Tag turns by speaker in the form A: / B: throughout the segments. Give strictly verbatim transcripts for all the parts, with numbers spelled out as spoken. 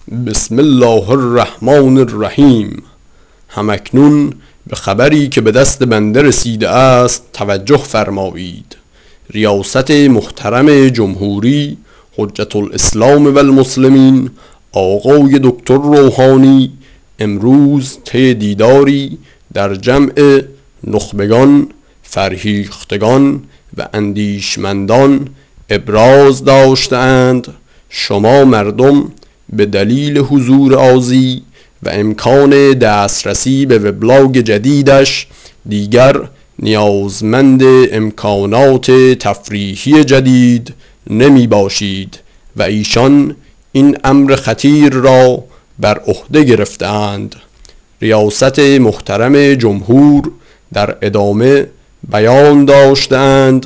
A: بسم الله الرحمن الرحیم. همکنون به خبری که به دست بنده رسیده است توجه فرمایید. ریاست محترم جمهوری حجت الاسلام و المسلمین آقای دکتر روحانی امروز طی دیداری در جمع نخبگان، فرهیختگان و اندیشمندان ابراز داشتند شما مردم به دلیل حضور آزی و امکان دسترسی به وبلاگ جدیدش دیگر نیازمند امکانات تفریحی جدید نمی باشید و ایشان این امر خطیر را بر عهده گرفتند. ریاست محترم جمهور در ادامه بیان داشتند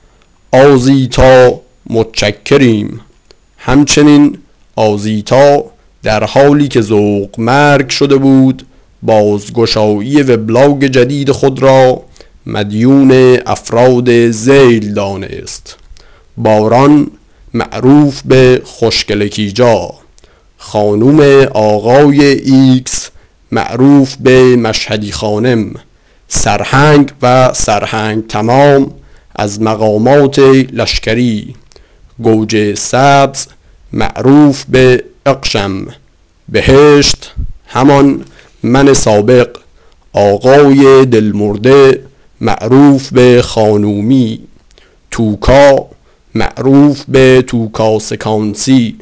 A: آزیتا متشکریم. همچنین آزیتا در حالی که ذوق مرگ شده بود بازگشایی وبلاگ جدید خود را مدیون افراد ذیل دانست: باران معروف به خوشگلکیجا، خانوم آقای ایکس معروف به مشهدی خانم، سرهنگ و سرهنگ تمام از مقامات لشکری، گوجه سبز معروف به اقشم، بهشت همان من سابق، آقای دلمرده معروف به خانومی، توکا معروف به توکا سکانسی،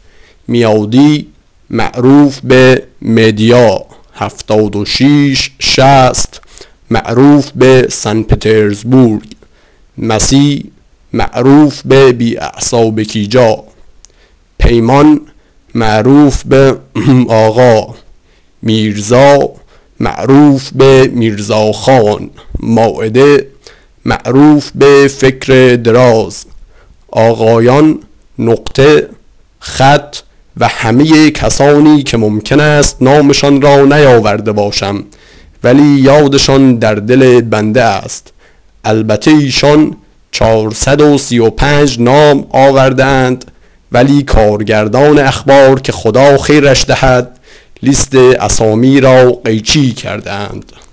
A: میادی معروف به مدیا، هفتاد و شیش شست معروف به سن پترزبورگ، مسیح معروف به بی اعصاب کیجا، پیمان معروف به آقا، میرزا معروف به میرزا خان، مائده معروف به فکر دراز، آقایان نقطه، خط و همه کسانی که ممکن است نامشان را نیاورده باشم ولی یادشان در دل بنده است. البته ایشان چهارصد و سی و پنج نام آوردند ولی کارگردان اخبار که خدا خیرش دهد لیست اسامی را قیچی کردند.